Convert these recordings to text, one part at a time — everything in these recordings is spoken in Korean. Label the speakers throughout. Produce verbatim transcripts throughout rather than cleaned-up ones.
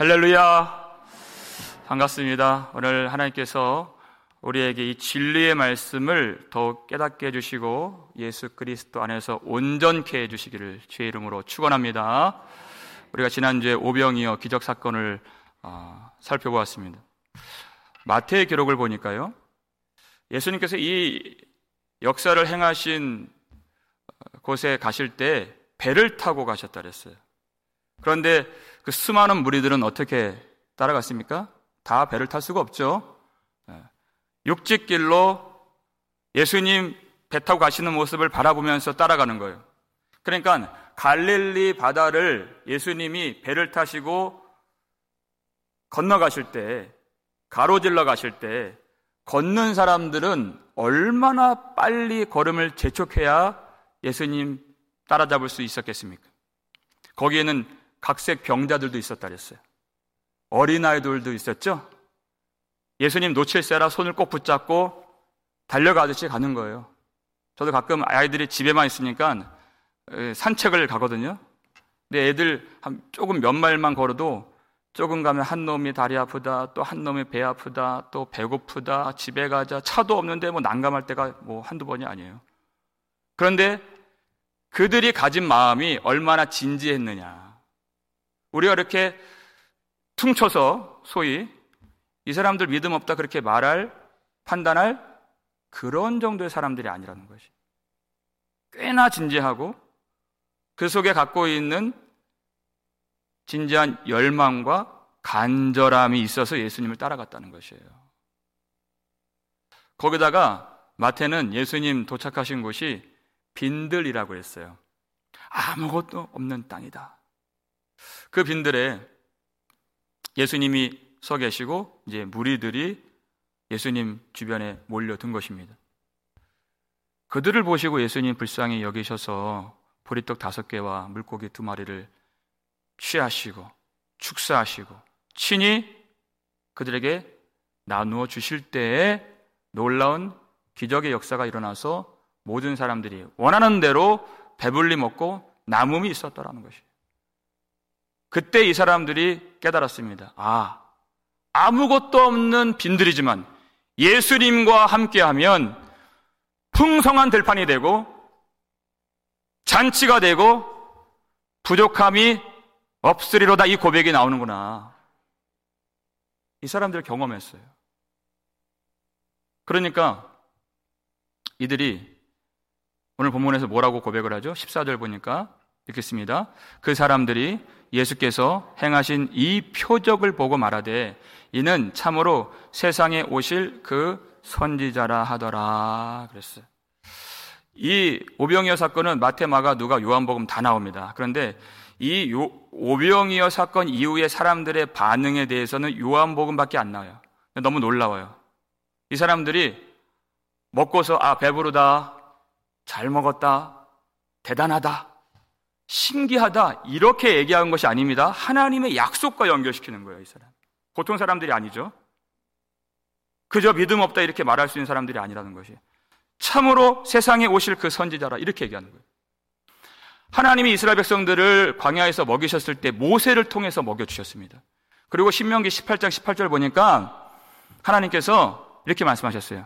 Speaker 1: 할렐루야, 반갑습니다. 오늘 하나님께서 우리에게 이 진리의 말씀을 더욱 깨닫게 해주시고 예수 그리스도 안에서 온전케 해주시기를 주의 이름으로 축원합니다. 우리가 지난주에 오병이어 기적사건을 어, 살펴보았습니다. 마태의 기록을 보니까요, 예수님께서 이 역사를 행하신 곳에 가실 때 배를 타고 가셨다 그랬어요. 그런데 그 수많은 무리들은 어떻게 따라갔습니까? 다 배를 탈 수가 없죠. 육지길로 예수님 배 타고 가시는 모습을 바라보면서 따라가는 거예요. 그러니까 갈릴리 바다를 예수님이 배를 타시고 건너가실 때, 가로질러 가실 때 걷는 사람들은 얼마나 빨리 걸음을 재촉해야 예수님 따라잡을 수 있었겠습니까? 거기에는 각색 병자들도 있었다 그랬어요. 어린아이들도 있었죠. 예수님 놓칠세라 손을 꼭 붙잡고 달려가듯이 가는 거예요. 저도 가끔 아이들이 집에만 있으니까 산책을 가거든요. 근데 애들 한 조금 몇 마일만 걸어도 조금 가면 한 놈이 다리 아프다, 또 한 놈이 배 아프다, 또 배고프다, 집에 가자, 차도 없는데 뭐 난감할 때가 뭐 한두 번이 아니에요. 그런데 그들이 가진 마음이 얼마나 진지했느냐. 우리가 이렇게 퉁쳐서 소위 이 사람들 믿음 없다 그렇게 말할, 판단할 그런 정도의 사람들이 아니라는 것이. 꽤나 진지하고 그 속에 갖고 있는 진지한 열망과 간절함이 있어서 예수님을 따라갔다는 것이에요. 거기다가 마태는 예수님 도착하신 곳이 빈들이라고 했어요. 아무것도 없는 땅이다. 그 빈들에 예수님이 서 계시고 이제 무리들이 예수님 주변에 몰려든 것입니다. 그들을 보시고 예수님 불쌍히 여기셔서 보리떡 다섯 개와 물고기 두 마리를 취하시고 축사하시고 친히 그들에게 나누어 주실 때에 놀라운 기적의 역사가 일어나서 모든 사람들이 원하는 대로 배불리 먹고 남음이 있었다라는 것이에요. 그때 이 사람들이 깨달았습니다. 아, 아무것도 없는 빈들이지만 예수님과 함께하면 풍성한 들판이 되고 잔치가 되고 부족함이 없으리로다, 이 고백이 나오는구나. 이 사람들 경험했어요. 그러니까 이들이 오늘 본문에서 뭐라고 고백을 하죠? 십사 절 보니까 읽겠습니다. 그 사람들이 예수께서 행하신 이 표적을 보고 말하되 이는 참으로 세상에 오실 그 선지자라 하더라 그랬어요. 이 오병이어 사건은 마태, 마가, 누가, 요한복음 다 나옵니다. 그런데 이 요, 오병이어 사건 이후의 사람들의 반응에 대해서는 요한복음밖에 안 나와요. 너무 놀라워요. 이 사람들이 먹고서 아, 배부르다, 잘 먹었다, 대단하다, 신기하다 이렇게 얘기한 것이 아닙니다. 하나님의 약속과 연결시키는 거예요. 이 사람 보통 사람들이 아니죠. 그저 믿음 없다 이렇게 말할 수 있는 사람들이 아니라는 것이, 참으로 세상에 오실 그 선지자라 이렇게 얘기하는 거예요. 하나님이 이스라엘 백성들을 광야에서 먹이셨을 때 모세를 통해서 먹여주셨습니다. 그리고 신명기 십팔 장 십팔 절 보니까 하나님께서 이렇게 말씀하셨어요.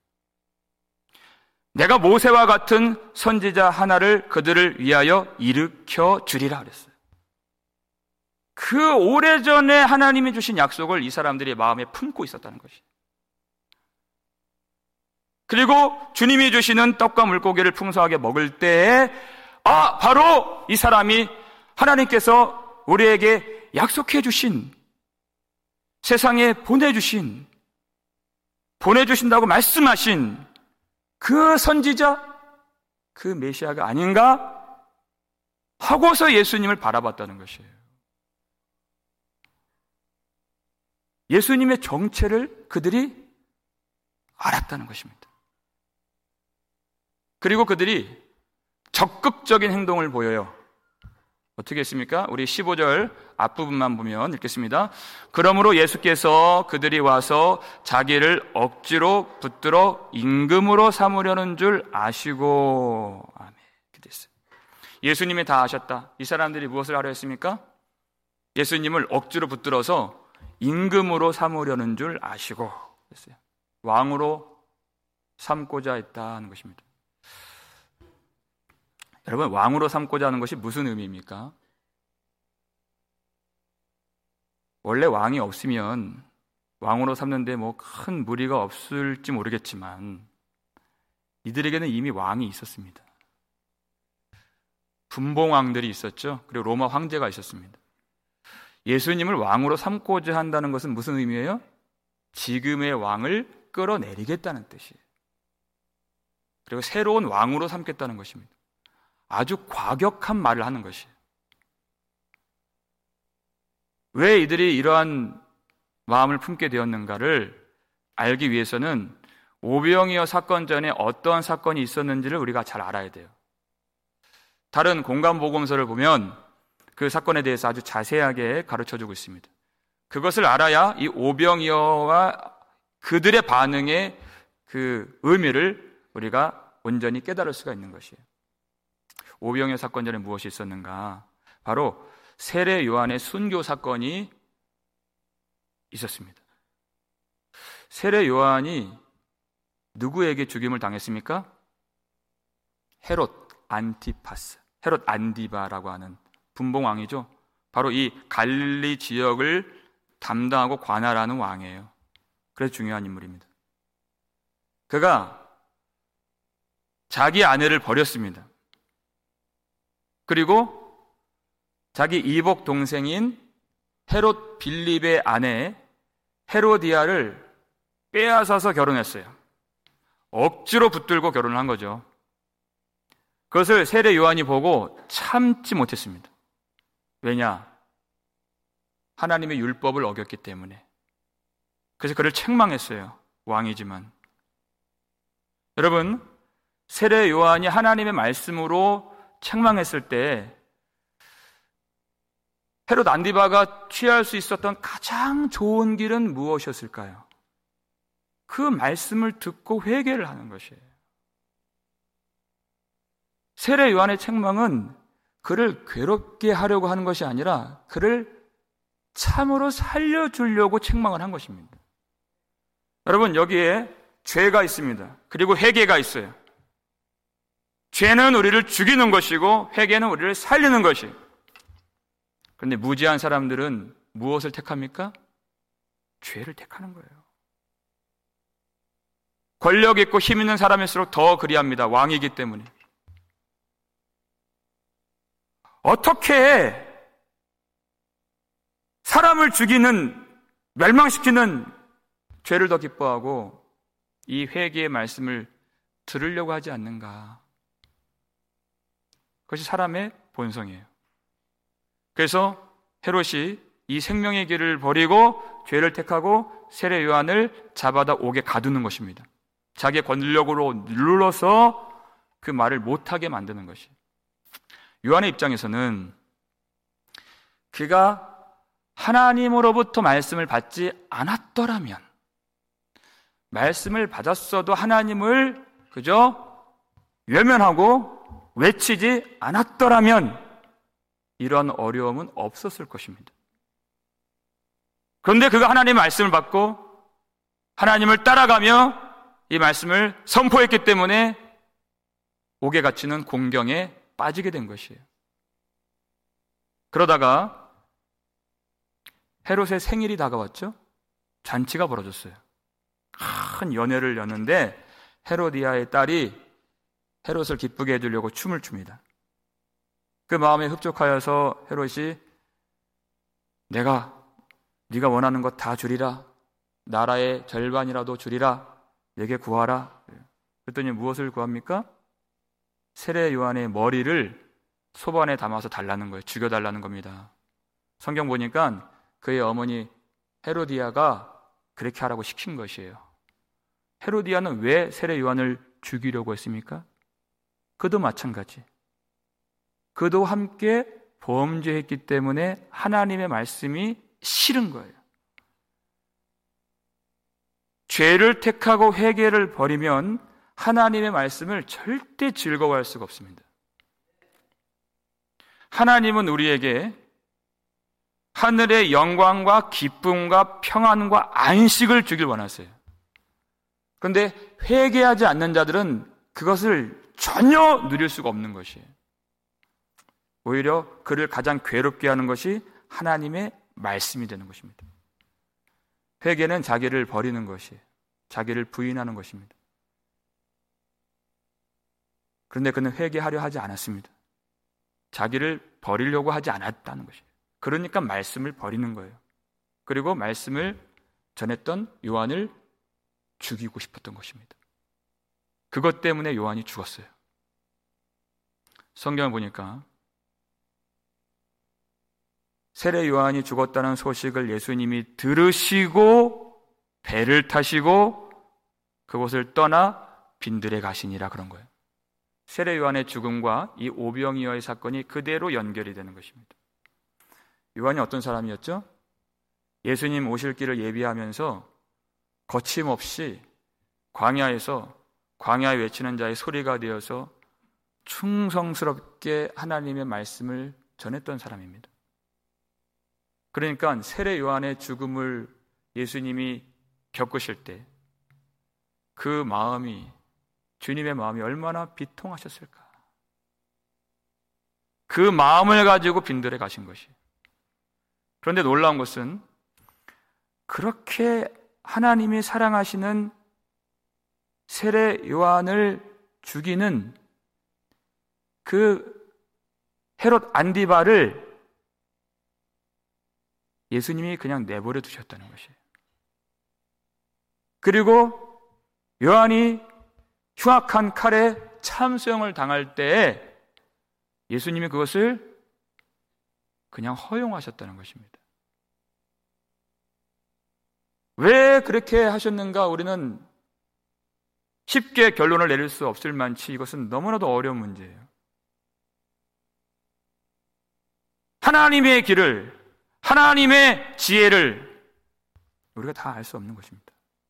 Speaker 1: 내가 모세와 같은 선지자 하나를 그들을 위하여 일으켜 주리라 그랬어요. 그 오래전에 하나님이 주신 약속을 이 사람들이 마음에 품고 있었다는 것이. 그리고 주님이 주시는 떡과 물고기를 풍성하게 먹을 때에 아, 바로 이 사람이 하나님께서 우리에게 약속해 주신, 세상에 보내주신, 보내주신다고 말씀하신 그 선지자, 그 메시아가 아닌가 하고서 예수님을 바라봤다는 것이에요. 예수님의 정체를 그들이 알았다는 것입니다. 그리고 그들이 적극적인 행동을 보여요. 어떻게 했습니까? 우리 십오 절 앞부분만 보면 읽겠습니다. 그러므로 예수께서 그들이 와서 자기를 억지로 붙들어 임금으로 삼으려는 줄 아시고, 아멘. 이렇게 됐어요. 예수님이 다 아셨다. 이 사람들이 무엇을 하려 했습니까? 예수님을 억지로 붙들어서 임금으로 삼으려는 줄 아시고 그랬어요. 왕으로 삼고자 했다는 것입니다. 여러분, 왕으로 삼고자 하는 것이 무슨 의미입니까? 원래 왕이 없으면 왕으로 삼는데 뭐 큰 무리가 없을지 모르겠지만 이들에게는 이미 왕이 있었습니다. 분봉왕들이 있었죠. 그리고 로마 황제가 있었습니다. 예수님을 왕으로 삼고자 한다는 것은 무슨 의미예요? 지금의 왕을 끌어내리겠다는 뜻이에요. 그리고 새로운 왕으로 삼겠다는 것입니다. 아주 과격한 말을 하는 것이에요. 왜 이들이 이러한 마음을 품게 되었는가를 알기 위해서는 오병이어 사건 전에 어떠한 사건이 있었는지를 우리가 잘 알아야 돼요. 다른 공간복음서를 보면 그 사건에 대해서 아주 자세하게 가르쳐주고 있습니다. 그것을 알아야 이 오병이어와 그들의 반응의 그 의미를 우리가 온전히 깨달을 수가 있는 것이에요. 오병이어 사건 전에 무엇이 있었는가? 바로 세례 요한의 순교 사건이 있었습니다. 세례 요한이 누구에게 죽임을 당했습니까? 헤롯 안티파스, 헤롯 안디바라고 하는 분봉왕이죠. 바로 이 갈릴리 지역을 담당하고 관할하는 왕이에요. 그래서 중요한 인물입니다. 그가 자기 아내를 버렸습니다. 그리고 자기 이복 동생인 헤롯 빌립의 아내 헤로디아를 빼앗아서 결혼했어요. 억지로 붙들고 결혼을 한 거죠. 그것을 세례 요한이 보고 참지 못했습니다. 왜냐? 하나님의 율법을 어겼기 때문에. 그래서 그를 책망했어요. 왕이지만. 여러분, 세례 요한이 하나님의 말씀으로 책망했을 때 헤롯 안디바가 취할 수 있었던 가장 좋은 길은 무엇이었을까요? 그 말씀을 듣고 회개를 하는 것이에요. 세례 요한의 책망은 그를 괴롭게 하려고 하는 것이 아니라 그를 참으로 살려주려고 책망을 한 것입니다. 여러분, 여기에 죄가 있습니다. 그리고 회개가 있어요. 죄는 우리를 죽이는 것이고 회개는 우리를 살리는 것이에요. 그런데 무지한 사람들은 무엇을 택합니까? 죄를 택하는 거예요. 권력 있고 힘 있는 사람일수록 더 그리합니다. 왕이기 때문에. 어떻게 사람을 죽이는, 멸망시키는 죄를 더 기뻐하고 이 회개의 말씀을 들으려고 하지 않는가? 그것이 사람의 본성이에요. 그래서 헤롯이 이 생명의 길을 버리고 죄를 택하고 세례 요한을 잡아다 옥에 가두는 것입니다. 자기의 권력으로 눌러서 그 말을 못하게 만드는 것이. 요한의 입장에서는 그가 하나님으로부터 말씀을 받지 않았더라면, 말씀을 받았어도 하나님을 그저 외면하고 외치지 않았더라면 이런 어려움은 없었을 것입니다. 그런데 그가 하나님의 말씀을 받고 하나님을 따라가며 이 말씀을 선포했기 때문에 옥에 갇히는 공경에 빠지게 된 것이에요. 그러다가 헤롯의 생일이 다가왔죠. 잔치가 벌어졌어요. 큰 연회를 여는데 헤로디아의 딸이 헤롯을 기쁘게 해주려고 춤을 춥니다. 그 마음에 흡족하여서 헤롯이 내가 네가 원하는 것 다 주리라, 나라의 절반이라도 주리라, 내게 구하라. 그랬더니 무엇을 구합니까? 세례 요한의 머리를 소반에 담아서 달라는 거예요. 죽여달라는 겁니다. 성경 보니까 그의 어머니 헤로디아가 그렇게 하라고 시킨 것이에요. 헤로디아는 왜 세례 요한을 죽이려고 했습니까? 그도 마찬가지. 그도 함께 범죄했기 때문에 하나님의 말씀이 싫은 거예요. 죄를 택하고 회개를 버리면 하나님의 말씀을 절대 즐거워할 수가 없습니다. 하나님은 우리에게 하늘의 영광과 기쁨과 평안과 안식을 주길 원하세요. 그런데 회개하지 않는 자들은 그것을 전혀 누릴 수가 없는 것이에요. 오히려 그를 가장 괴롭게 하는 것이 하나님의 말씀이 되는 것입니다. 회개는 자기를 버리는 것이에요. 자기를 부인하는 것입니다. 그런데 그는 회개하려 하지 않았습니다. 자기를 버리려고 하지 않았다는 것이에요. 그러니까 말씀을 버리는 거예요. 그리고 말씀을 전했던 요한을 죽이고 싶었던 것입니다. 그것 때문에 요한이 죽었어요. 성경을 보니까 세례 요한이 죽었다는 소식을 예수님이 들으시고 배를 타시고 그곳을 떠나 빈들에 가시니라 그런 거예요. 세례 요한의 죽음과 이 오병이어의 사건이 그대로 연결이 되는 것입니다. 요한이 어떤 사람이었죠? 예수님 오실 길을 예비하면서 거침없이 광야에서 광야에 외치는 자의 소리가 되어서 충성스럽게 하나님의 말씀을 전했던 사람입니다. 그러니까 세례 요한의 죽음을 예수님이 겪으실 때 그 마음이, 주님의 마음이 얼마나 비통하셨을까. 그 마음을 가지고 빈들에 가신 것이에요. 그런데 놀라운 것은 그렇게 하나님이 사랑하시는 세례 요한을 죽이는 그 헤롯 안디바를 예수님이 그냥 내버려 두셨다는 것이에요. 그리고 요한이 흉악한 칼에 참수형을 당할 때에 예수님이 그것을 그냥 허용하셨다는 것입니다. 왜 그렇게 하셨는가 우리는 쉽게 결론을 내릴 수 없을 만치 이것은 너무나도 어려운 문제예요. 하나님의 길을, 하나님의 지혜를 우리가 다 알 수 없는 것입니다.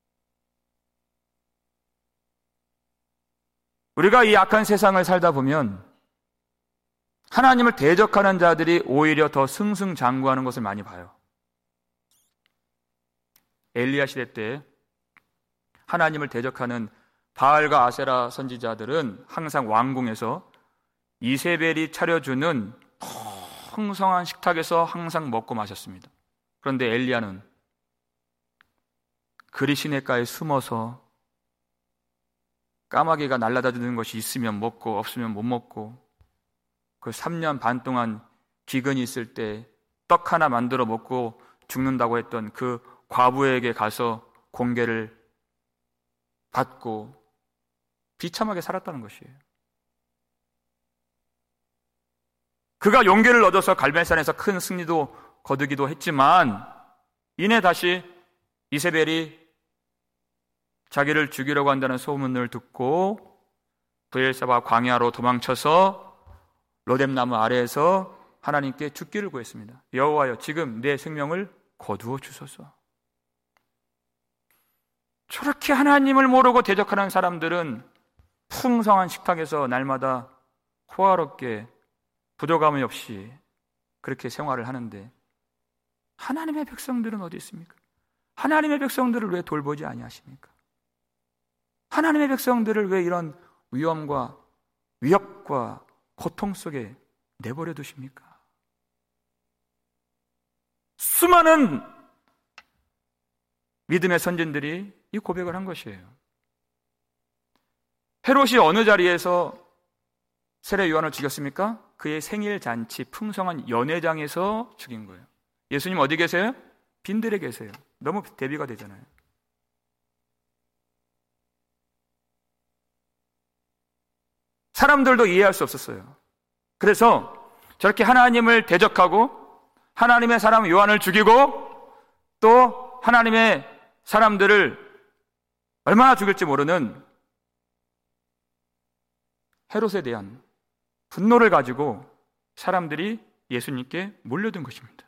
Speaker 1: 우리가 이 악한 세상을 살다 보면 하나님을 대적하는 자들이 오히려 더 승승장구하는 것을 많이 봐요. 엘리야 시대 때 하나님을 대적하는 바알과 아세라 선지자들은 항상 왕궁에서 이세벨이 차려주는 풍성한 식탁에서 항상 먹고 마셨습니다. 그런데 엘리야는 그리 시냇가에 숨어서 까마귀가 날아다니는 것이 있으면 먹고 없으면 못 먹고 그 삼 년 반 동안 기근이 있을 때 떡 하나 만들어 먹고 죽는다고 했던 그 과부에게 가서 공개를 받고 비참하게 살았다는 것이에요. 그가 용기를 얻어서 갈멜산에서 큰 승리도 거두기도 했지만 이내 다시 이세벨이 자기를 죽이려고 한다는 소문을 듣고 브엘사바 광야로 도망쳐서 로뎀나무 아래에서 하나님께 죽기를 구했습니다. 여호와여, 지금 내 생명을 거두어 주소서. 저렇게 하나님을 모르고 대적하는 사람들은 풍성한 식탁에서 날마다 호화롭게 부족함이 없이 그렇게 생활을 하는데 하나님의 백성들은 어디 있습니까? 하나님의 백성들을 왜 돌보지 아니하십니까? 하나님의 백성들을 왜 이런 위험과 위협과 고통 속에 내버려 두십니까? 수많은 믿음의 선진들이 이 고백을 한 것이에요. 헤롯이 어느 자리에서 세례 요한을 죽였습니까? 그의 생일 잔치 풍성한 연회장에서 죽인 거예요. 예수님 어디 계세요? 빈들에 계세요. 너무 대비가 되잖아요. 사람들도 이해할 수 없었어요. 그래서 저렇게 하나님을 대적하고 하나님의 사람 요한을 죽이고 또 하나님의 사람들을 얼마나 죽일지 모르는 헤롯에 대한 분노를 가지고 사람들이 예수님께 몰려든 것입니다.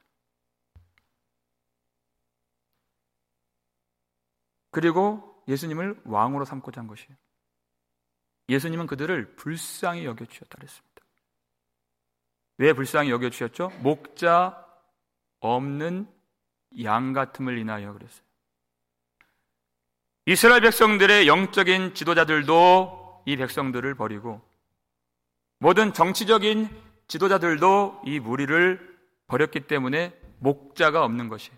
Speaker 1: 그리고 예수님을 왕으로 삼고자 한 것이에요. 예수님은 그들을 불쌍히 여겨주셨다 그랬습니다. 왜 불쌍히 여겨주셨죠? 목자 없는 양 같음을 인하여 그랬어요. 이스라엘 백성들의 영적인 지도자들도 이 백성들을 버리고 모든 정치적인 지도자들도 이 무리를 버렸기 때문에 목자가 없는 것이에요.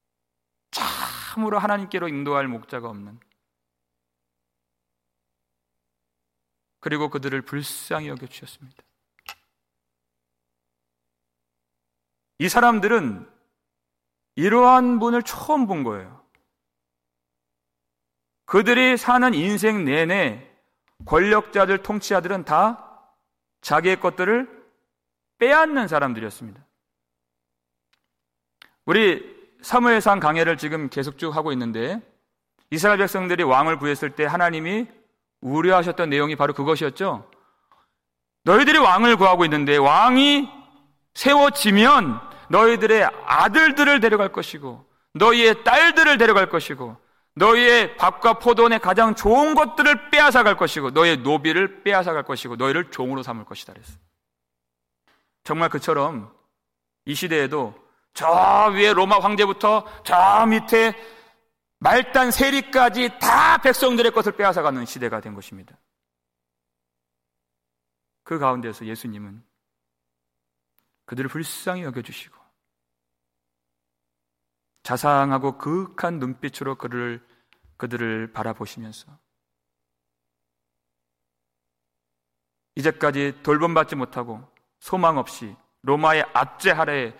Speaker 1: 참으로 하나님께로 인도할 목자가 없는. 그리고 그들을 불쌍히 여겨주셨습니다. 이 사람들은 이러한 분을 처음 본 거예요. 그들이 사는 인생 내내 권력자들, 통치자들은 다 자기의 것들을 빼앗는 사람들이었습니다. 우리 사무엘상 강해를 지금 계속 쭉 하고 있는데 이스라엘 백성들이 왕을 구했을 때 하나님이 우려하셨던 내용이 바로 그것이었죠. 너희들이 왕을 구하고 있는데 왕이 세워지면 너희들의 아들들을 데려갈 것이고 너희의 딸들을 데려갈 것이고 너희의 밥과 포도원의 가장 좋은 것들을 빼앗아 갈 것이고 너희의 노비를 빼앗아 갈 것이고 너희를 종으로 삼을 것이다 그랬어요. 정말 그처럼 이 시대에도 저 위에 로마 황제부터 저 밑에 말단 세리까지 다 백성들의 것을 빼앗아가는 시대가 된 것입니다. 그 가운데서 예수님은 그들을 불쌍히 여겨주시고 자상하고 그윽한 눈빛으로 그를, 그들을 바라보시면서 이제까지 돌봄받지 못하고 소망 없이 로마의 압제 하에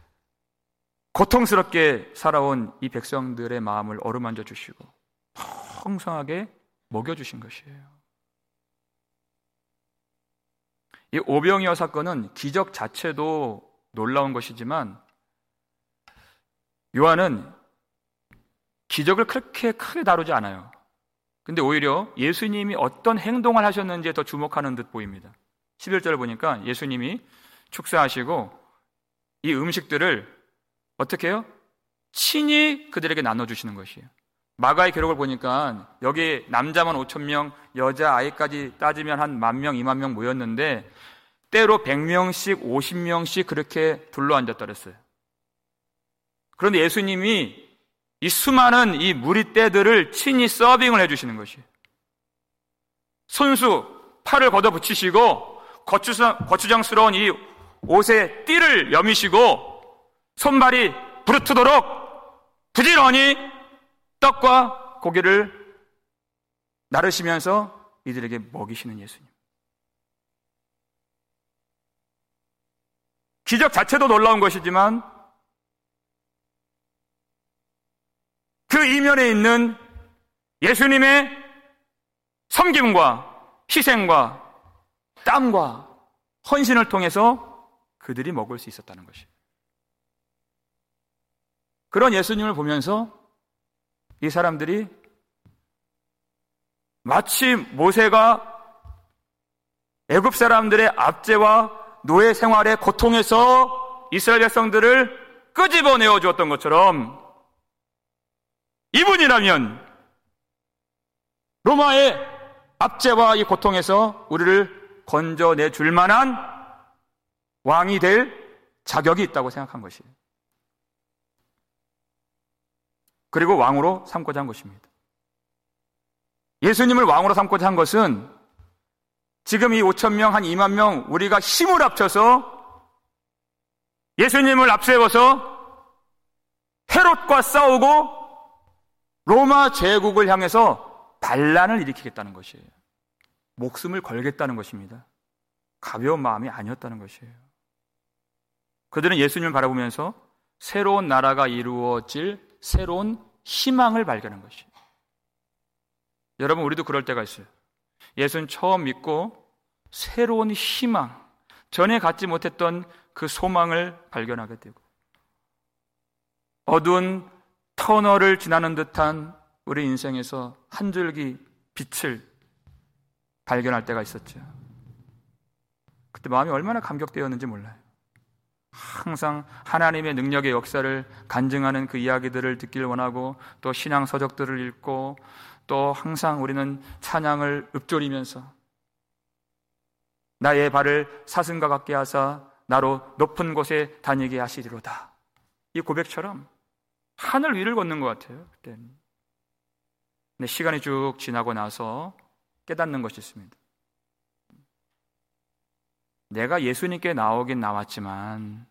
Speaker 1: 고통스럽게 살아온 이 백성들의 마음을 어루만져 주시고 풍성하게 먹여주신 것이에요. 이 오병이어 사건은 기적 자체도 놀라운 것이지만 요한은 기적을 그렇게 크게 다루지 않아요. 근데 오히려 예수님이 어떤 행동을 하셨는지에 더 주목하는 듯 보입니다. 십일 절을 보니까 예수님이 축사하시고 이 음식들을 어떻게 해요? 친히 그들에게 나눠주시는 것이에요. 마가의 기록을 보니까 여기 남자만 오천 명, 여자 아이까지 따지면 한 만 명, 이만 명 모였는데 때로 백 명씩, 오십 명씩 그렇게 둘러앉았다 그랬어요. 그런데 예수님이 이 수많은 이 무리떼들을 친히 서빙을 해주시는 것이에요. 손수 팔을 걷어붙이시고 거추장, 거추장스러운 이 옷에 띠를 여미시고 손발이 부르트도록 부지런히 떡과 고기를 나르시면서 이들에게 먹이시는 예수님. 기적 자체도 놀라운 것이지만 그 이면에 있는 예수님의 섬김과 희생과 땀과 헌신을 통해서 그들이 먹을 수 있었다는 것이에요. 그런 예수님을 보면서 이 사람들이 마치 모세가 애굽 사람들의 압제와 노예 생활의 고통에서 이스라엘 백성들을 끄집어내어 주었던 것처럼 이분이라면 로마의 압제와 이 고통에서 우리를 건져내 줄 만한 왕이 될 자격이 있다고 생각한 것이에요. 그리고 왕으로 삼고자 한 것입니다. 예수님을 왕으로 삼고자 한 것은 지금 이 오천 명, 한 이만 명 우리가 힘을 합쳐서 예수님을 앞세워서 헤롯과 싸우고 로마 제국을 향해서 반란을 일으키겠다는 것이에요. 목숨을 걸겠다는 것입니다. 가벼운 마음이 아니었다는 것이에요. 그들은 예수님을 바라보면서 새로운 나라가 이루어질 새로운 희망을 발견한 것이에요. 여러분, 우리도 그럴 때가 있어요. 예수는 처음 믿고 새로운 희망, 전에 갖지 못했던 그 소망을 발견하게 되고 어두운 터널을 지나는 듯한 우리 인생에서 한 줄기 빛을 발견할 때가 있었죠. 그때 마음이 얼마나 감격되었는지 몰라요. 항상 하나님의 능력의 역사를 간증하는 그 이야기들을 듣길 원하고 또 신앙 서적들을 읽고 또 항상 우리는 찬양을 읊조리면서 나의 발을 사슴과 같게 하사 나로 높은 곳에 다니게 하시리로다. 이 고백처럼 하늘 위를 걷는 것 같아요. 그때는. 근데 시간이 쭉 지나고 나서 깨닫는 것이 있습니다. 내가 예수님께 나오긴 나왔지만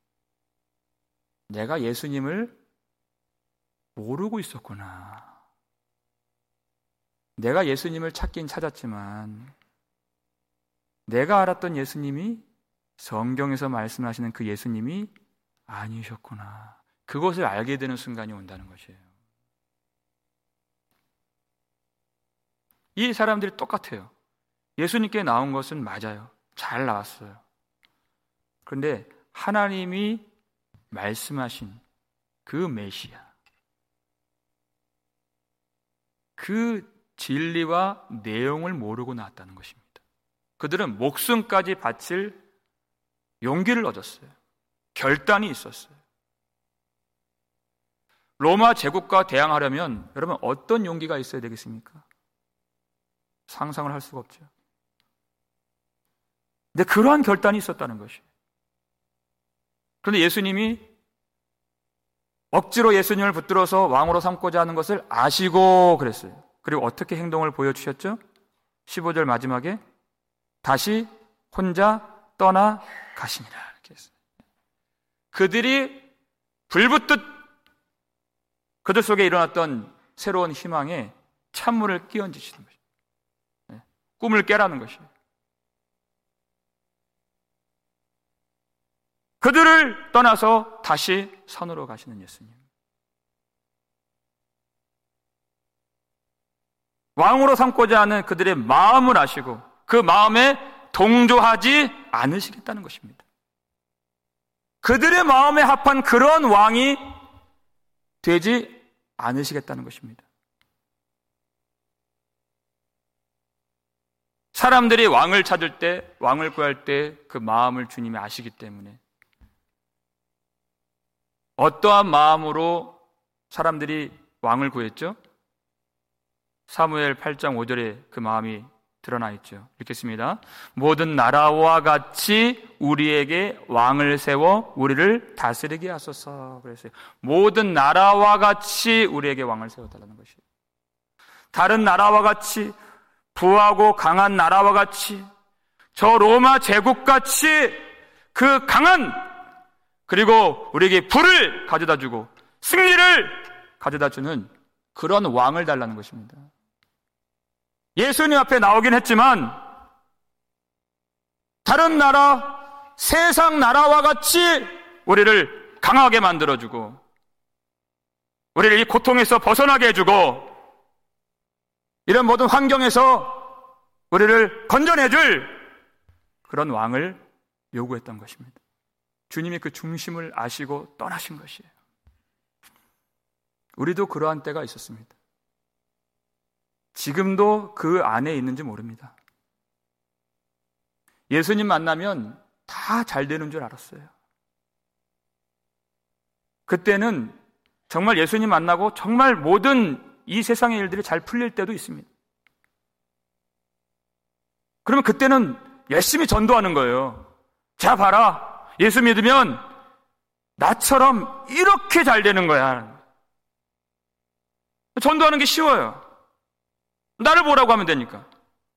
Speaker 1: 내가 예수님을 모르고 있었구나. 내가 예수님을 찾긴 찾았지만 내가 알았던 예수님이 성경에서 말씀하시는 그 예수님이 아니셨구나. 그것을 알게 되는 순간이 온다는 것이에요. 이 사람들이 똑같아요. 예수님께 나온 것은 맞아요. 잘 나왔어요. 그런데 하나님이 말씀하신 그 메시아, 그 진리와 내용을 모르고 나왔다는 것입니다. 그들은 목숨까지 바칠 용기를 얻었어요. 결단이 있었어요. 로마 제국과 대항하려면 여러분 어떤 용기가 있어야 되겠습니까? 상상을 할 수가 없죠. 근데 그러한 결단이 있었다는 것이에요. 그런데 예수님이 억지로 예수님을 붙들어서 왕으로 삼고자 하는 것을 아시고 그랬어요. 그리고 어떻게 행동을 보여주셨죠? 십오 절 마지막에 다시 혼자 떠나 가시니라 이렇게 했어요. 그들이 불붙듯 그들 속에 일어났던 새로운 희망에 찬물을 끼얹으시는 것이에요. 네. 꿈을 깨라는 것이에요. 그들을 떠나서 다시 산으로 가시는 예수님. 왕으로 삼고자 하는 그들의 마음을 아시고 그 마음에 동조하지 않으시겠다는 것입니다. 그들의 마음에 합한 그런 왕이 되지 않으시겠다는 것입니다. 사람들이 왕을 찾을 때, 왕을 구할 때 그 마음을 주님이 아시기 때문에 어떠한 마음으로 사람들이 왕을 구했죠? 사무엘 팔 장 오 절에 그 마음이 드러나 있죠. 읽겠습니다. 모든 나라와 같이 우리에게 왕을 세워 우리를 다스리게 하소서 그랬어요. 모든 나라와 같이 우리에게 왕을 세워달라는 것이에요. 다른 나라와 같이 부하고 강한 나라와 같이 저 로마 제국같이 그 강한 그리고 우리에게 부를 가져다주고 승리를 가져다주는 그런 왕을 달라는 것입니다. 예수님 앞에 나오긴 했지만 다른 나라, 세상 나라와 같이 우리를 강하게 만들어주고 우리를 이 고통에서 벗어나게 해주고 이런 모든 환경에서 우리를 건져내줄 그런 왕을 요구했던 것입니다. 주님이 그 중심을 아시고 떠나신 것이에요. 우리도 그러한 때가 있었습니다. 지금도 그 안에 있는지 모릅니다. 예수님 만나면 다 잘 되는 줄 알았어요. 그때는 정말 예수님 만나고 정말 모든 이 세상의 일들이 잘 풀릴 때도 있습니다. 그러면 그때는 열심히 전도하는 거예요. 자 봐라, 예수 믿으면 나처럼 이렇게 잘 되는 거야. 전도하는 게 쉬워요. 나를 보라고 하면 되니까.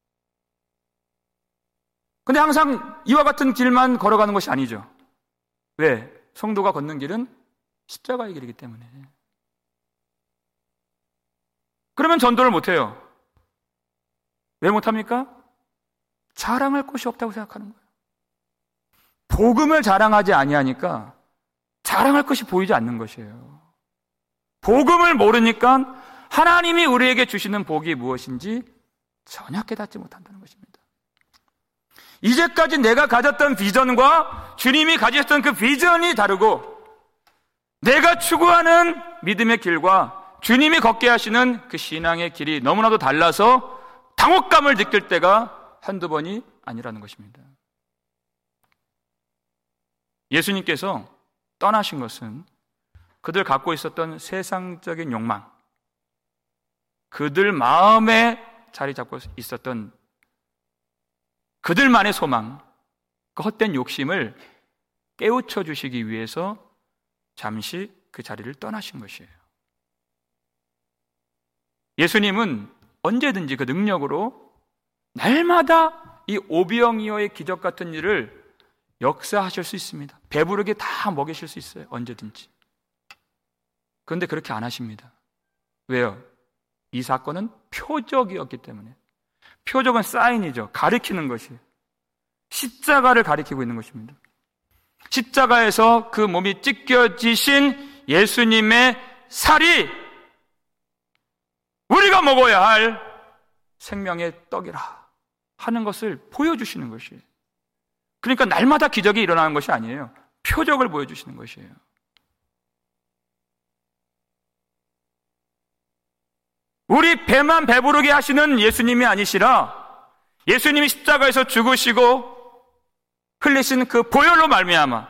Speaker 1: 근데 항상 이와 같은 길만 걸어가는 것이 아니죠. 왜? 성도가 걷는 길은 십자가의 길이기 때문에. 그러면 전도를 못해요. 왜 못합니까? 자랑할 곳이 없다고 생각하는 거예요. 복음을 자랑하지 아니하니까 자랑할 것이 보이지 않는 것이에요. 복음을 모르니까 하나님이 우리에게 주시는 복이 무엇인지 전혀 깨닫지 못한다는 것입니다. 이제까지 내가 가졌던 비전과 주님이 가지셨던 그 비전이 다르고 내가 추구하는 믿음의 길과 주님이 걷게 하시는 그 신앙의 길이 너무나도 달라서 당혹감을 느낄 때가 한두 번이 아니라는 것입니다. 예수님께서 떠나신 것은 그들 갖고 있었던 세상적인 욕망, 그들 마음에 자리 잡고 있었던 그들만의 소망, 그 헛된 욕심을 깨우쳐 주시기 위해서 잠시 그 자리를 떠나신 것이에요. 예수님은 언제든지 그 능력으로 날마다 이 오병이어의 기적 같은 일을 역사하실 수 있습니다. 배부르게 다 먹이실 수 있어요. 언제든지. 그런데 그렇게 안 하십니다. 왜요? 이 사건은 표적이었기 때문에. 표적은 사인이죠. 가리키는 것이에요. 십자가를 가리키고 있는 것입니다. 십자가에서 그 몸이 찢겨지신 예수님의 살이 우리가 먹어야 할 생명의 떡이라 하는 것을 보여주시는 것이에요. 그러니까 날마다 기적이 일어나는 것이 아니에요. 표적을 보여주시는 것이에요. 우리 배만 배부르게 하시는 예수님이 아니시라 예수님이 십자가에서 죽으시고 흘리신 그 보혈로 말미암아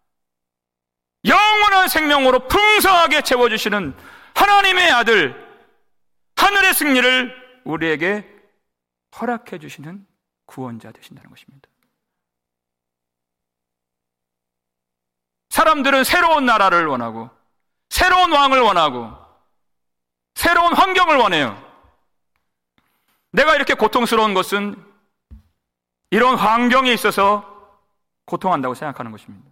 Speaker 1: 영원한 생명으로 풍성하게 채워주시는 하나님의 아들, 하늘의 승리를 우리에게 허락해 주시는 구원자 되신다는 것입니다. 사람들은 새로운 나라를 원하고 새로운 왕을 원하고 새로운 환경을 원해요. 내가 이렇게 고통스러운 것은 이런 환경에 있어서 고통한다고 생각하는 것입니다.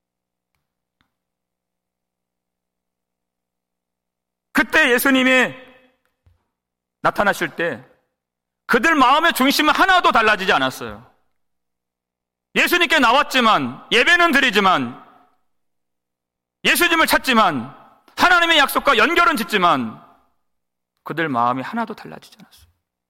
Speaker 1: 그때 예수님이 나타나실 때 그들 마음의 중심은 하나도 달라지지 않았어요. 예수님께 나왔지만, 예배는 드리지만, 예수님을 찾지만, 하나님의 약속과 연결은 짓지만 그들 마음이 하나도 달라지지 않았어요.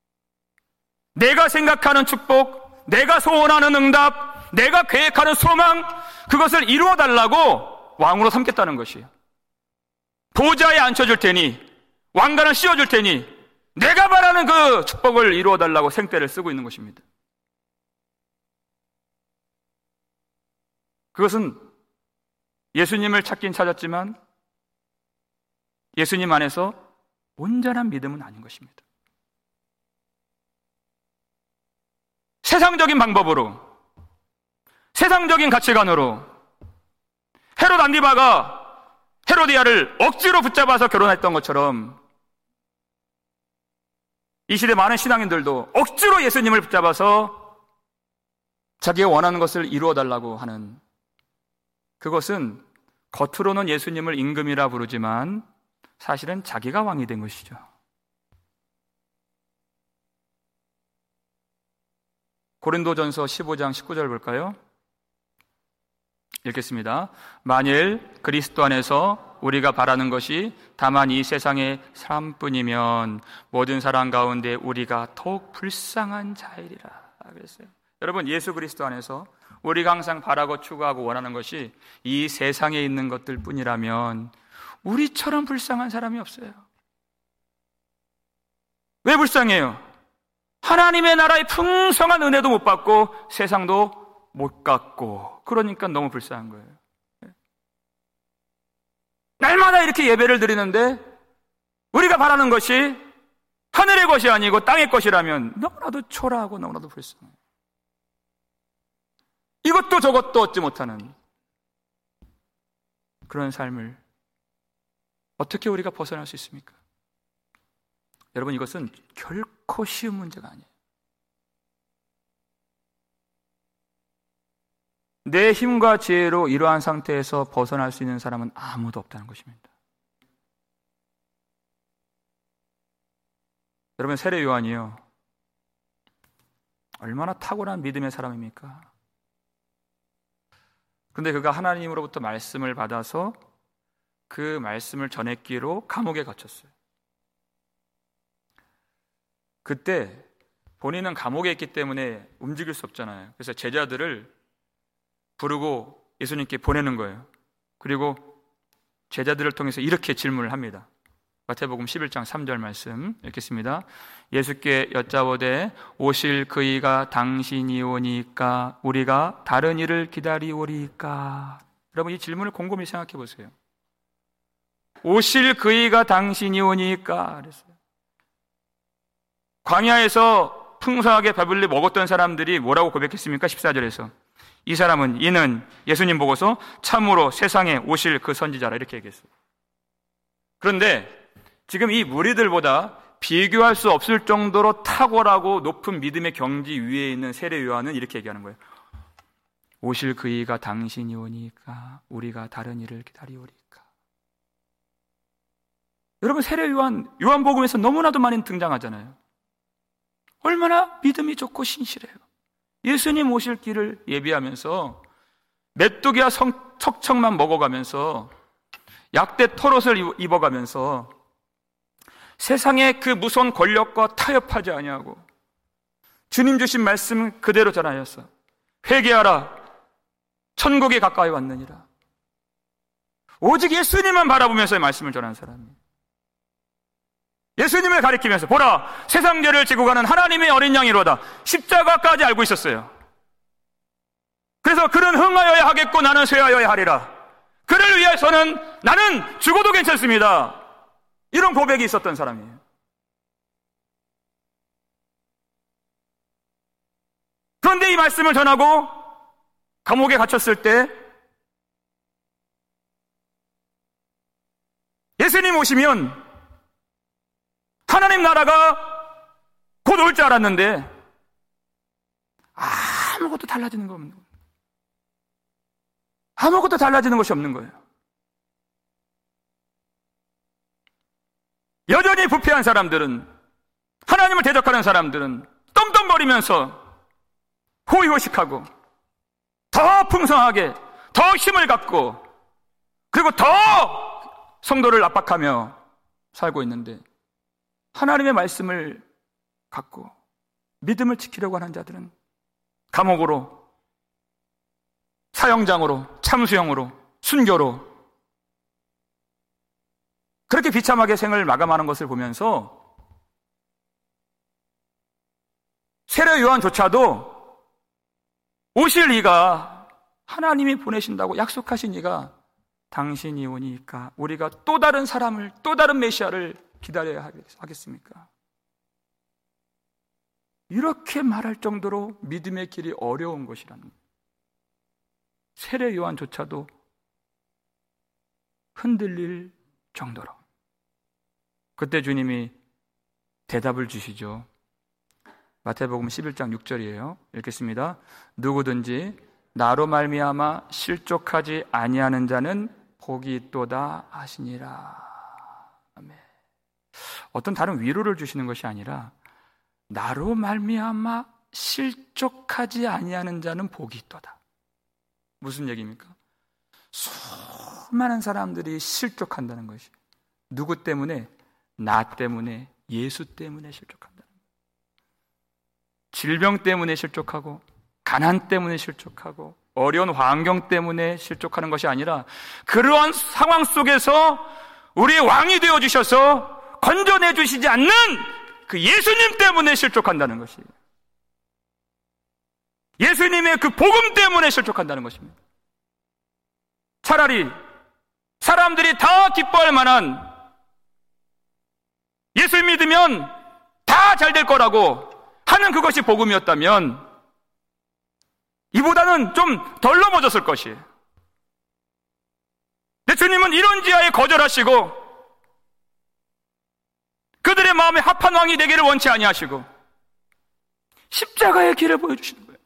Speaker 1: 내가 생각하는 축복, 내가 소원하는 응답, 내가 계획하는 소망, 그것을 이루어달라고 왕으로 삼겠다는 것이에요. 보좌에 앉혀줄 테니, 왕관을 씌워줄 테니 내가 바라는 그 축복을 이루어달라고 생떼를 쓰고 있는 것입니다. 그것은 예수님을 찾긴 찾았지만 예수님 안에서 온전한 믿음은 아닌 것입니다. 세상적인 방법으로, 세상적인 가치관으로 헤롯 안디바가 헤로디아를 억지로 붙잡아서 결혼했던 것처럼 이 시대 많은 신앙인들도 억지로 예수님을 붙잡아서 자기가 원하는 것을 이루어달라고 하는, 그것은 겉으로는 예수님을 임금이라 부르지만 사실은 자기가 왕이 된 것이죠. 고린도전서 십오 장 십구 절 볼까요? 읽겠습니다. 만일 그리스도 안에서 우리가 바라는 것이 다만 이 세상의 삶뿐이면 모든 사람 가운데 우리가 더욱 불쌍한 자이리라 그랬어요. 여러분, 예수 그리스도 안에서 우리가 항상 바라고 추구하고 원하는 것이 이 세상에 있는 것들 뿐이라면 우리처럼 불쌍한 사람이 없어요. 왜 불쌍해요? 하나님의 나라의 풍성한 은혜도 못 받고 세상도 못 갖고, 그러니까 너무 불쌍한 거예요. 날마다 이렇게 예배를 드리는데 우리가 바라는 것이 하늘의 것이 아니고 땅의 것이라면 너무나도 초라하고 너무나도 불쌍해요. 이것도 저것도 얻지 못하는 그런 삶을 어떻게 우리가 벗어날 수 있습니까? 여러분, 이것은 결코 쉬운 문제가 아니에요. 내 힘과 지혜로 이러한 상태에서 벗어날 수 있는 사람은 아무도 없다는 것입니다. 여러분, 세례 요한이요, 얼마나 탁월한 믿음의 사람입니까? 근데 그가 하나님으로부터 말씀을 받아서 그 말씀을 전했기로 감옥에 갇혔어요. 그때 본인은 감옥에 있기 때문에 움직일 수 없잖아요. 그래서 제자들을 부르고 예수님께 보내는 거예요. 그리고 제자들을 통해서 이렇게 질문을 합니다. 마태복음 십일 장 삼 절 말씀 읽겠습니다. 예수께 여짜오되 오실 그이가 당신이오니까 우리가 다른 이를 기다리오리까? 여러분, 이 질문을 곰곰이 생각해 보세요. 오실 그이가 당신이오니까 그랬어요. 광야에서 풍성하게 배불리 먹었던 사람들이 뭐라고 고백했습니까? 십사 절에서 이 사람은, 이는 예수님 보고서 참으로 세상에 오실 그 선지자라 이렇게 얘기했어요. 그런데 지금 이 무리들보다 비교할 수 없을 정도로 탁월하고 높은 믿음의 경지 위에 있는 세례 요한은 이렇게 얘기하는 거예요. 오실 그이가 당신이 오니까 우리가 다른 일을 기다리오리까. 여러분, 세례 요한, 요한복음에서 너무나도 많이 등장하잖아요. 얼마나 믿음이 좋고 신실해요. 예수님 오실 길을 예비하면서 메뚜기와 성, 척척만 먹어가면서 약대 털옷을 입어가면서 세상의 그 무서운 권력과 타협하지 아니하고 주님 주신 말씀 그대로 전하였어. 회개하라, 천국이 가까이 왔느니라. 오직 예수님만 바라보면서 말씀을 전하는 사람이에요. 예수님을 가리키면서 보라, 세상 죄를 지고 가는 하나님의 어린 양이로다. 십자가까지 알고 있었어요. 그래서 그는 흥하여야 하겠고 나는 쇠하여야 하리라. 그를 위해서는 나는 죽어도 괜찮습니다. 이런 고백이 있었던 사람이에요. 그런데 이 말씀을 전하고 감옥에 갇혔을 때 예수님 오시면 하나님 나라가 곧 올 줄 알았는데 아무것도 달라지는 거 없는 거예요. 아무것도 달라지는 것이 없는 거예요. 여전히 부패한 사람들은, 하나님을 대적하는 사람들은 떵떵거리면서 호의호식하고 더 풍성하게, 더 힘을 갖고, 그리고 더 성도를 압박하며 살고 있는데, 하나님의 말씀을 갖고 믿음을 지키려고 하는 자들은 감옥으로, 사형장으로, 참수형으로, 순교로 그렇게 비참하게 생을 마감하는 것을 보면서 세례 요한조차도 오실 이가, 하나님이 보내신다고 약속하신 이가 당신이 오니까 우리가 또 다른 사람을, 또 다른 메시아를 기다려야 하겠습니까? 이렇게 말할 정도로 믿음의 길이 어려운 것이라는 거예요. 세례 요한조차도 흔들릴 정도로. 그때 주님이 대답을 주시죠. 마태복음 십일 장 육 절이에요. 읽겠습니다. 누구든지 나로 말미암아 실족하지 아니하는 자는 복이 있도다 하시니라. 아멘. 어떤 다른 위로를 주시는 것이 아니라 나로 말미암아 실족하지 아니하는 자는 복이 있도다. 무슨 얘기입니까? 수많은 사람들이 실족한다는 것이, 누구 때문에? 나 때문에, 예수 때문에 실족한다는 거예요. 질병 때문에 실족하고, 가난 때문에 실족하고, 어려운 환경 때문에 실족하는 것이 아니라 그러한 상황 속에서 우리의 왕이 되어주셔서 건져내 주시지 않는 그 예수님 때문에 실족한다는 것이에요. 예수님의 그 복음 때문에 실족한다는 것입니다. 차라리 사람들이 다 기뻐할 만한, 예수 믿으면 다 잘 될 거라고 하는 그것이 복음이었다면 이보다는 좀 덜 넘어졌을 것이에요. 예수님은 이런 지하에 거절하시고 그들의 마음에 합한 왕이 되기를 원치 아니하시고 십자가의 길을 보여주시는 거예요.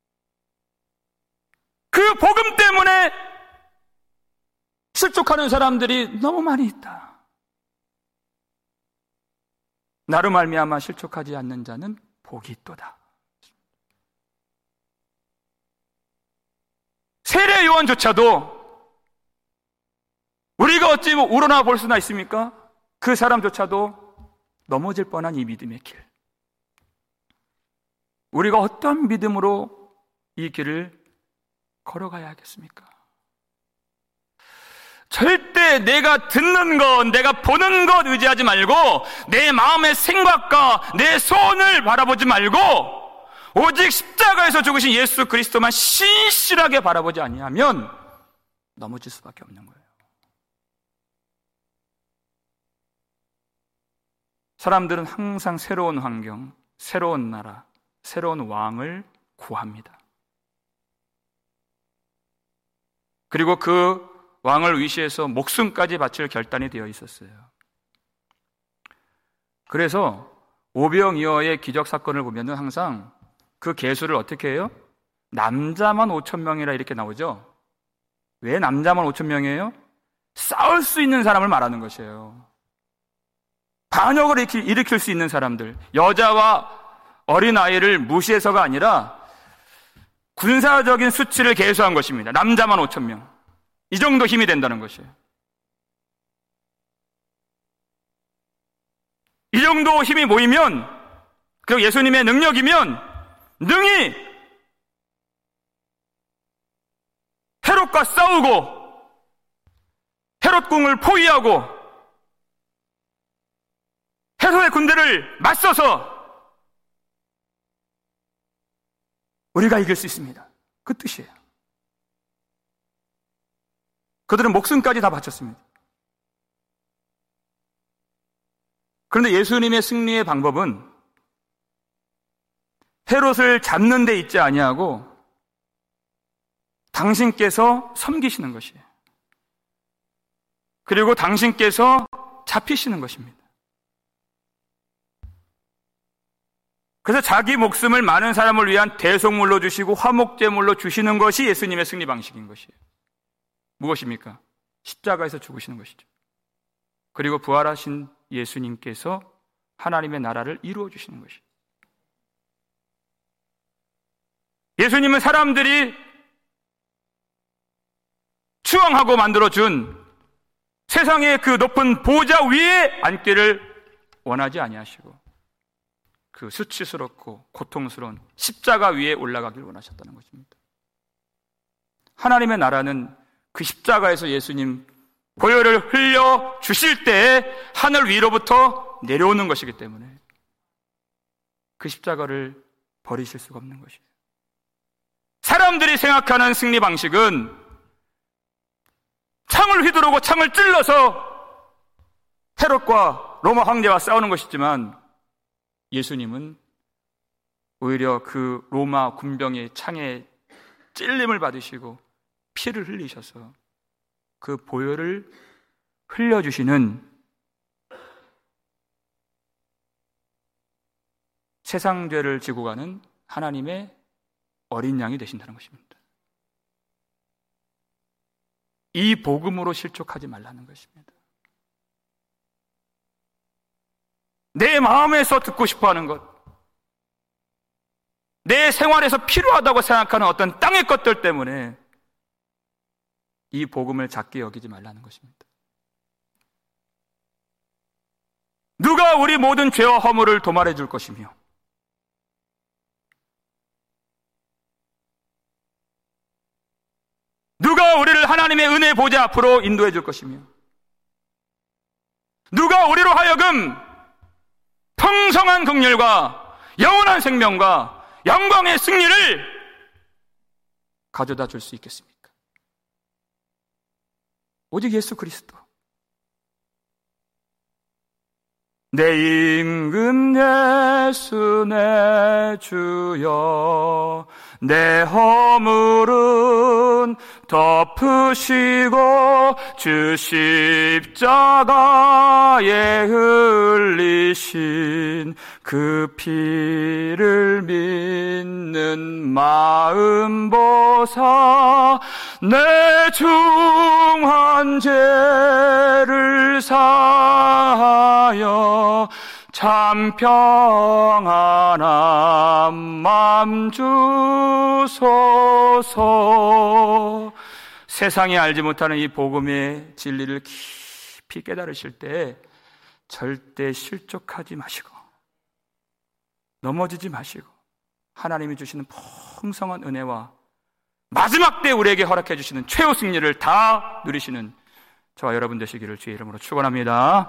Speaker 1: 그 복음 때문에 실족하는 사람들이 너무 많이 있다. 나로 말미암아 실족하지 않는 자는 복이 있도다. 세례 요한조차도 우리가 어찌 뭐 우러나 볼 수나 있습니까? 그 사람조차도 넘어질 뻔한 이 믿음의 길. 우리가 어떤 믿음으로 이 길을 걸어가야 하겠습니까? 절대 내가 듣는 것, 내가 보는 것 의지하지 말고 내 마음의 생각과 내 소원을 바라보지 말고 오직 십자가에서 죽으신 예수 그리스도만 신실하게 바라보지 아니하면 넘어질 수밖에 없는 거예요. 사람들은 항상 새로운 환경, 새로운 나라, 새로운 왕을 구합니다. 그리고 그 왕을 위시해서 목숨까지 바칠 결단이 되어 있었어요. 그래서 오병이어의 기적 사건을 보면 항상 그 계수를 어떻게 해요? 남자만 오천 명이라 이렇게 나오죠. 왜 남자만 오천 명이에요? 싸울 수 있는 사람을 말하는 것이에요. 반역을 일으킬, 일으킬 수 있는 사람들, 여자와 어린아이를 무시해서가 아니라 군사적인 수치를 계수한 것입니다. 남자만 오천 명. 이 정도 힘이 된다는 것이에요. 이 정도 힘이 모이면, 그 예수님의 능력이면 능히 헤롯과 싸우고 헤롯 궁을 포위하고 헤롯의 군대를 맞서서 우리가 이길 수 있습니다. 그 뜻이에요. 그들은 목숨까지 다 바쳤습니다. 그런데 예수님의 승리의 방법은 헤롯을 잡는 데 있지 아니하고 당신께서 섬기시는 것이에요. 그리고 당신께서 잡히시는 것입니다. 그래서 자기 목숨을 많은 사람을 위한 대속물로 주시고 화목제물로 주시는 것이 예수님의 승리 방식인 것이에요. 무엇입니까? 십자가에서 죽으시는 것이죠. 그리고 부활하신 예수님께서 하나님의 나라를 이루어 주시는 것이에요. 예수님은 사람들이 추앙하고 만들어준 세상의 그 높은 보좌 위에 앉기를 원하지 아니하시고 그 수치스럽고 고통스러운 십자가 위에 올라가기를 원하셨다는 것입니다. 하나님의 나라는 그 십자가에서 예수님 보혈을 흘려 주실 때 하늘 위로부터 내려오는 것이기 때문에 그 십자가를 버리실 수가 없는 것이에요. 사람들이 생각하는 승리 방식은 창을 휘두르고 창을 찔러서 헤롯과 로마 황제와 싸우는 것이지만 예수님은 오히려 그 로마 군병의 창에 찔림을 받으시고 피를 흘리셔서 그 보혈을 흘려주시는 세상 죄를 지고 가는 하나님의 어린 양이 되신다는 것입니다. 이 복음으로 실족하지 말라는 것입니다. 내 마음에서 듣고 싶어하는 것, 내 생활에서 필요하다고 생각하는 어떤 땅의 것들 때문에 이 복음을 작게 여기지 말라는 것입니다. 누가 우리 모든 죄와 허물을 도말해 줄 것이며 누가 우리를 하나님의 은혜 보좌 앞으로 인도해 줄 것이며 누가 우리로 하여금 풍성한 긍휼과 영원한 생명과 영광의 승리를 가져다 줄 수 있겠습니까? 오직 예수 그리스도. 내 임금 예수 내 주여 내 허물은 덮으시고 주 십자가에 흘리신 그 피를 믿는 마음 보사 내 중한 죄를 사하여 참 평안한 맘 주소서. 세상이 알지 못하는 이 복음의 진리를 깊이 깨달으실 때 절대 실족하지 마시고 넘어지지 마시고 하나님이 주시는 풍성한 은혜와 마지막 때 우리에게 허락해 주시는 최후 승리를 다 누리시는 저와 여러분 되시기를 주의 이름으로 축원합니다.